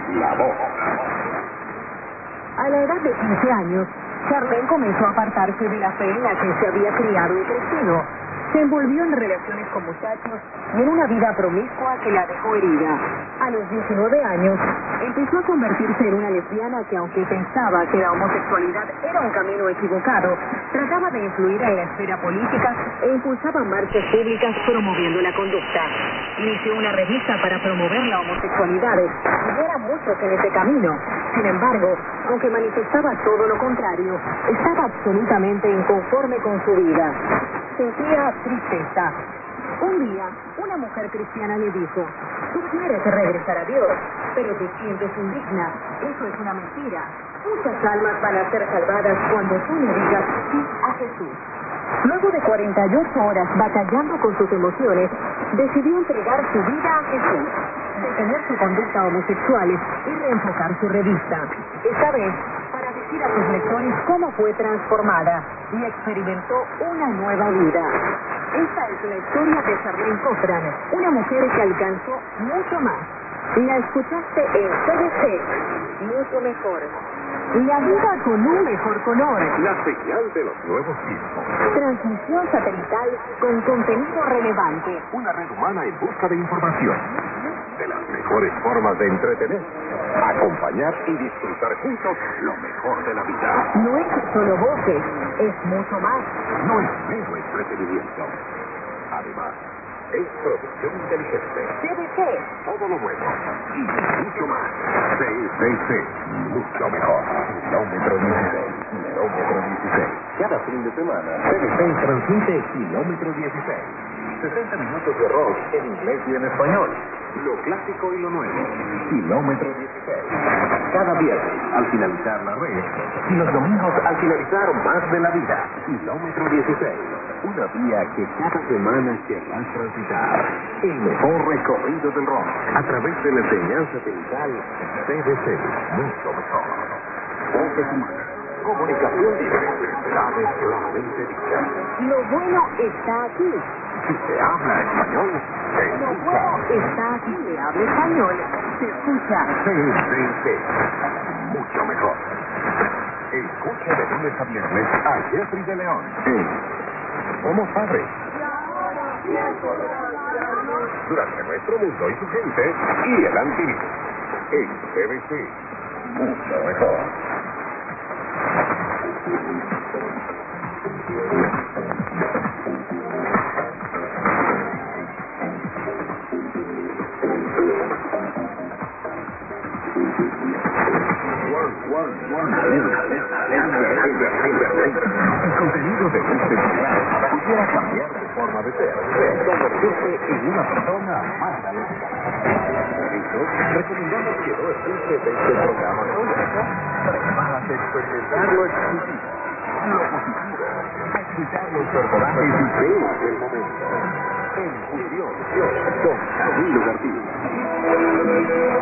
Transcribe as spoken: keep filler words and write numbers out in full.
La Voz. A la edad de quince años, Charlene comenzó a apartarse de la fe en la que se había criado y crecido. Se envolvió en relaciones con muchachos y en una vida promiscua que la dejó herida. A los diecinueve años, empezó a convertirse en una lesbiana que, aunque pensaba que la homosexualidad era un camino equivocado, trataba de influir en la esfera política e impulsaba marchas públicas promoviendo la conducta. Inició una revista para promover la homosexualidad y era muchos en ese camino. Sin embargo, aunque manifestaba todo lo contrario, estaba absolutamente inconforme con su vida. Sentía tristeza. Un día, una mujer cristiana le dijo: tú quieres regresar a Dios, pero te sientes indigna. Eso es una mentira. Muchas almas van a ser salvadas cuando tú le digas sí a Jesús. Luego de cuarenta y ocho horas batallando con sus emociones, decidió entregar su vida a Jesús, detener su conducta homosexual y reenfocar su revista. Esta vez, para decir a sus lectores cómo fue transformada y experimentó una nueva vida. Esta es la historia de Charlene Cochran, una mujer que alcanzó mucho más. La escuchaste en C B C, mucho mejor. La vida con un mejor color. La señal de los nuevos tiempos. Transmisión satelital con contenido relevante. Una red humana en busca de información. De las mejores formas de entretener, acompañar y disfrutar juntos lo mejor de la vida. No es solo voces, es mucho más. No es mero entretenimiento. Además, es producción inteligente. C B C. Todo lo nuevo y mucho más. C B C. Mucho mejor. Kilómetro dieciséis. Kilómetro dieciséis. Cada fin de semana, C B C transmite Kilómetro dieciséis. sesenta minutos de rock en inglés y en español. Lo clásico y lo nuevo. Kilómetro dieciséis. Cada viernes, al finalizar la red, y los domingos al finalizar más de la vida. Kilómetro dieciséis. Una vía que cada semana querrás transitar. El mejor recorrido del rock a través de la enseñanza satelital C B C. Mucho mejor. Voces humanas. Comunicación directa. Verdades claramente dichas. Lo bueno está aquí. Si se habla español, se Lo escucha. bueno está aquí. Se habla español, se escucha. C B C. Mucho mejor. Escucha de lunes a viernes a Jeffrey de León. En Somos Padres. Durante nuestro mundo y su gente y el antivirus. En C B C. Mucho mejor. El contenido de este programa pudiera cambiar de forma de ser, convertirse en una persona más alegre. Por eso, recomendamos que no escuches este programa solo. Prepárate a experimentar lo exclusivo, lo positivo, a escuchar los personajes ideos del momento. En Fusión, con Camilo García.